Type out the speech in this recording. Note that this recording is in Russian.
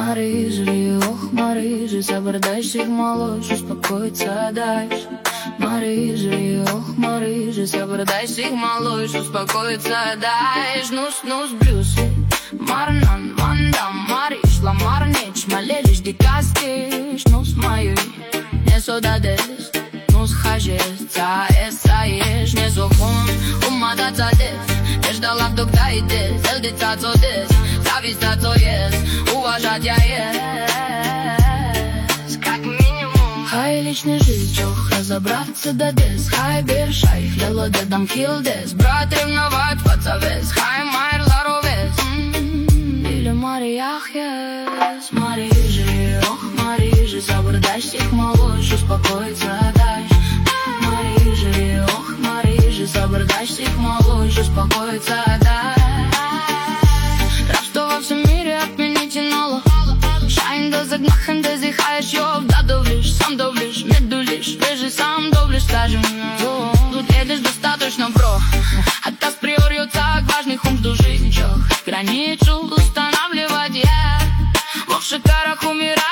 Марыжи, ох, Марыжи, собрдайся, малыш, успокоиться дальше. Марыжи, ох, Марыжи, собрдайся, малыш, успокоиться дальше. Нус, Брюсы, Марнан, Вандам, Мариш, Ламар, Неч, Малелиш, Дикастиш, Нус, Маюй, не содадес, Нус, Хажес, Цаэс, не Зохун, Умада, Цадес, Еждала, когда идес, Элдица, Цодес, Зависта, Цоес, уважать я есть, как минимум. Хай личная жизнь, чох, разобраться до дес. Хай бершай, хлело дедам хилдес. Брат ревновать, пацавес. Хай майр ларовес. Или Мариях есть. Марижи, ох, Марижи, собрдайся, малыш, успокоиться дальше. Марижи, ох, Марижи, собрдайся, малыш, успокоиться дальше. Рабство во всем мире отмените налог. Schein, dass machen, dass ich heiß, jo, da довлишь, сам довлишь, не дулишь, ты сам довлишь, скажем, тут едешь достаточно, бро. Отказ приорит так важных ум жду жизнь, чё, границу устанавливать, я в шикарах умираю.